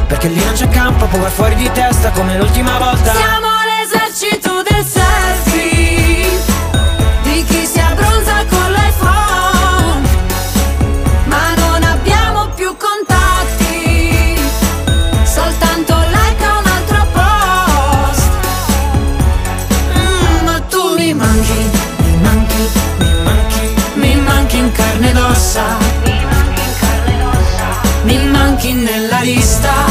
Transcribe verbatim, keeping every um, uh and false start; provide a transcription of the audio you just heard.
perché lì non c'è campo, può far fuori di testa come l'ultima volta. Siamo l'esercito del selfie, di chi si abbronza con l'iPhone, ma non abbiamo più contatti, soltanto like a un altro post. mm, Ma tu mi manchi, mi manchi, mi manchi, mi manchi in carne ed ossa, mi manchi nella lista